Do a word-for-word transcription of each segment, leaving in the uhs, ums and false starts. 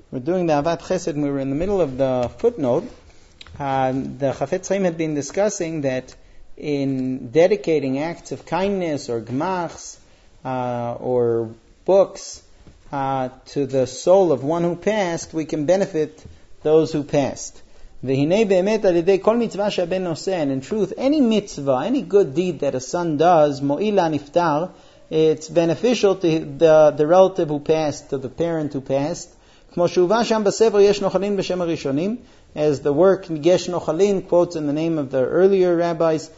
we're doing the Avat Chesed, and we were in the middle of the footnote. Uh, the Chafetz Chaim had been discussing that in dedicating acts of kindness or gemachs uh, or books uh, to the soul of one who passed, we can benefit those who passed. And in truth, any mitzvah, any good deed that a son does, mo'ila niftar, it's beneficial to the, the relative who passed, to the parent who passed. As the work Yesh Nochalin quotes in the name of the earlier rabbis,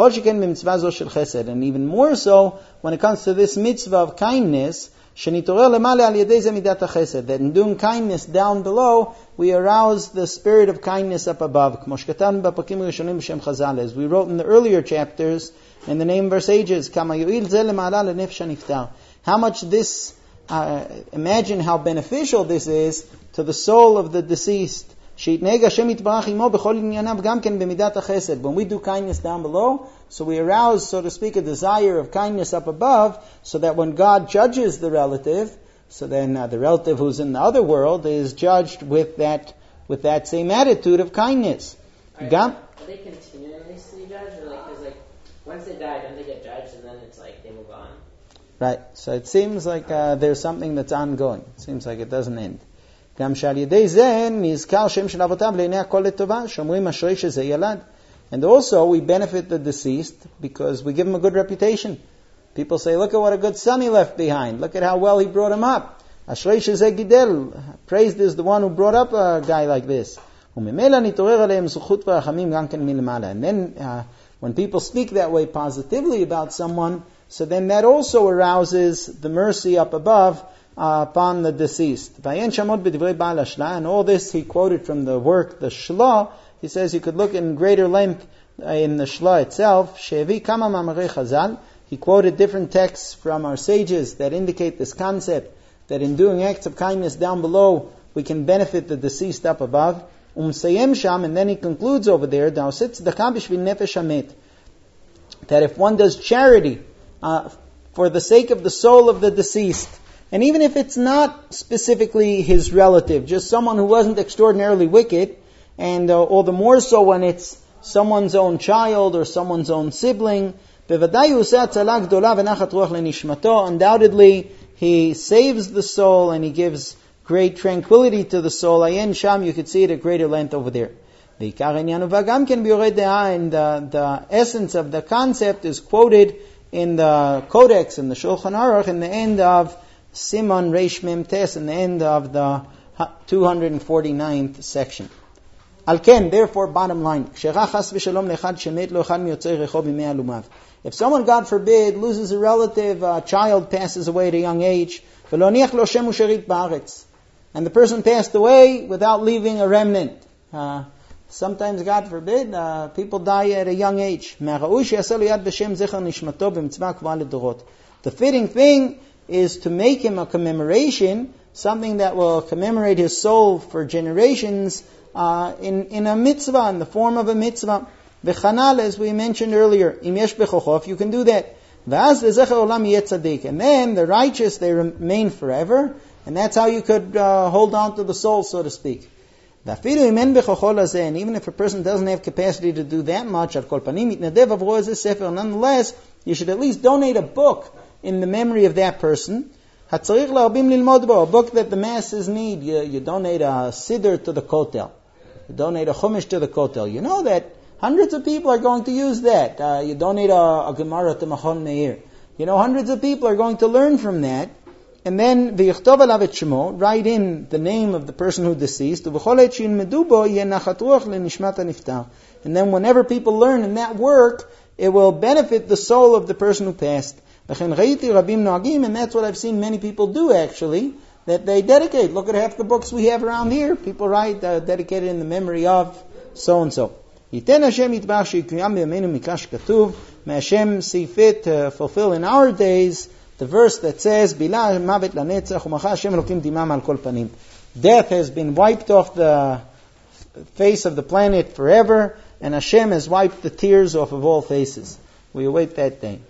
and even more so when it comes to this mitzvah of kindness, that in doing kindness down below, we arouse the spirit of kindness up above. As we wrote in the earlier chapters, in the name of our sages, how much this, uh, imagine how beneficial this is to the soul of the deceased. When we do kindness down below, so we arouse, so to speak, a desire of kindness up above, so that when God judges the relative, so then uh, the relative who's in the other world is judged with that with that same attitude of kindness. Are, are they continuously judged? Or like, cause like, once they die, don't they get judged, and then it's like they move on? Right. So it seems like uh, there's something that's ongoing. It seems like it doesn't end. And also we benefit the deceased because we give him a good reputation. People say, look at what a good son he left behind. Look at how well he brought him up. Praised is the one who brought up a guy like this. And then uh, when people speak that way positively about someone, so then that also arouses the mercy up above Uh, upon the deceased. And all this he quoted from the work, the Shla. He says you could look in greater length in the Shla itself. He quoted different texts from our sages that indicate this concept, that in doing acts of kindness down below, we can benefit the deceased up above. And then he concludes over there, that if one does charity uh, for the sake of the soul of the deceased, and even if it's not specifically his relative, just someone who wasn't extraordinarily wicked, and uh, all the more so when it's someone's own child or someone's own sibling, undoubtedly he saves the soul and he gives great tranquility to the soul. Ayin Sham, you could see it at greater length over there. And the, the essence of the concept is quoted in the Codex, in the Shulchan Aruch, in the end of Simon Reish Mem Tes, in the end of the two hundred forty-ninth section. Alken, therefore, bottom line, if someone, God forbid, loses a relative, a child passes away at a young age, and the person passed away without leaving a remnant. Uh, sometimes, God forbid, uh, people die at a young age. The fitting thing is to make him a commemoration, something that will commemorate his soul for generations, uh, in, in a mitzvah, in the form of a mitzvah. V'chanal, as we mentioned earlier, im yesh bechocho, if you can do that. V'az lezecher olam yeh tzadik. And then the righteous, they remain forever, and that's how you could uh, hold on to the soul, so to speak. V'afilu im en bechocho lazeh, and even if a person doesn't have capacity to do that much, al kol panim mitnadev avro ezeh sefer, nonetheless, you should at least donate a book in the memory of that person. A book that the masses need. You, you donate a siddur to the kotel. You donate a chumash to the kotel. You know that hundreds of people are going to use that. Uh, you donate a, a Gemara to Machon Meir. You know, hundreds of people are going to learn from that. And then, v'yichtov alav et shemo, write in the name of the person who deceased. And then whenever people learn in that work, it will benefit the soul of the person who passed. And that's what I've seen many people do actually, that they dedicate. Look at half the books we have around here. People write uh, dedicated in the memory of so-and-so. May Hashem see fit to fulfill in our days the verse that says, death has been wiped off the face of the planet forever, and Hashem has wiped the tears off of all faces. We await that day.